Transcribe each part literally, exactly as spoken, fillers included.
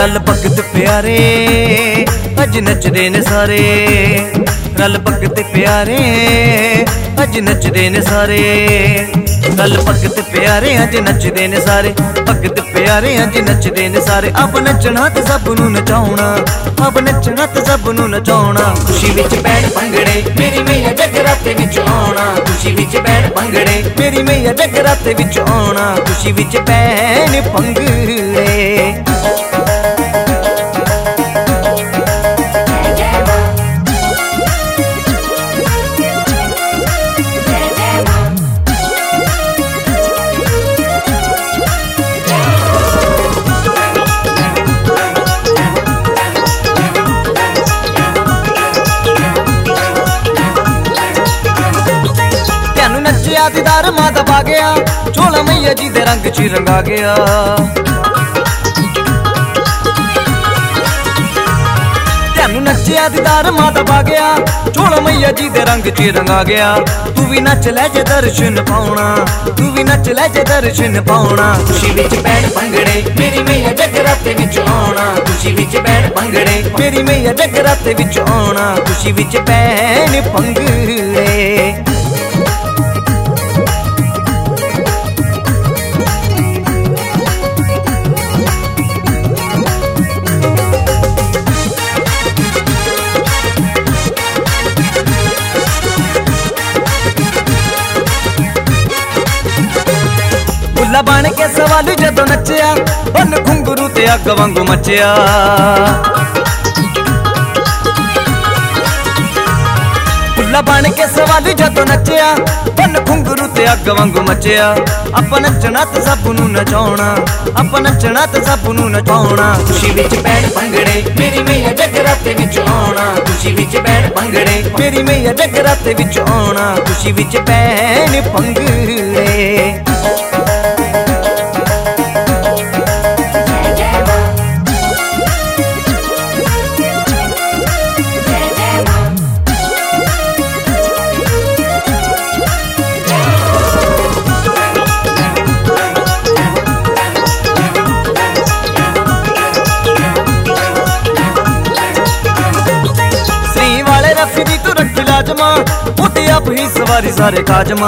रल भगत प्यारे अज नचदे ने सारे, रल भगत प्यारे अज नचदे ने सारे, रल भगत प्यारे अज नचदे ने सारे, भगत प्यारे अज नचदे ने सारे। अब नचना ते सब नूं नचाउणा, अब नचना ते सब नूं नचाउणा, खुशी विच पैण भंगड़े मेरी मैया जगराते विच आउणा, खुशी विच पैण भंगड़े मेरी मैया जगराते विच आउणा, खुशी विच पैण भंगड़े। दीदार माता पा गया, झोला मैया जी दे रंग च रंगा गया, तेनू नचिया दीदार माता पा गया, झोला मैया जी दे रंग च रंगा गया। तू भी नच लै जे दर्शन पाउणा, तू भी नच लै जे दर्शन पाउणा, खुशी विच पैण भंगड़े मेरी मैया जगराते विच आउणा, खुशी विच पैण भंगड़े मेरी मैया जगराते विच आउणा, खुशी विच पैण भंगड़े। फुल्ला बन के सवालू जदों नचिया, बन घुंगरू ते अग वांगू मचिया, फुल्ला बन के सवालू जदों नचिया, बन घुंगरू ते अग वांगू मचिया। आपां नचना ते सब नूं नचाउणा, आपां नचना ते सब नूं नचाउणा, खुशी विच पैण भंगड़े मेरी मैया जगराते विच आउणा, खुशी विच पैण भंगड़े मेरी मैया जगराते विच आउणा, खुशी विच पैण भंगड़े। रफी तू रख लाजमा, उठ आप ही सवारी सारे काजमा,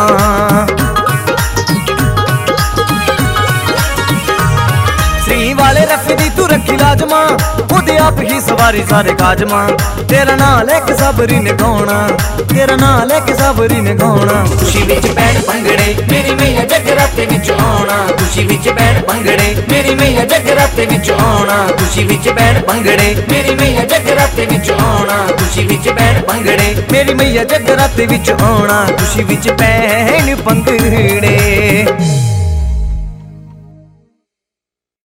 श्री वाले रफी दी तू रखी लाजमा, उठ आप ही सवारी सारे काजमा। तेरा नाम लेके सबरी ने गाउणा, तेरा नाम लेके सबरी ने गाउणा, खुशी विच पैण भंगड़े मेरी मैया जगराते विच आउणा, खुशी विच पैण भंगड़े मेरी मैया जगराते विच आउणा, खुशी विच पैण भंगड़े मेरी मैया जगराते विच आउणा, खुशी विच पैण भंगड़े मेरी मैया जगराते विच आउणा, खुशी विच पैण भंगड़े।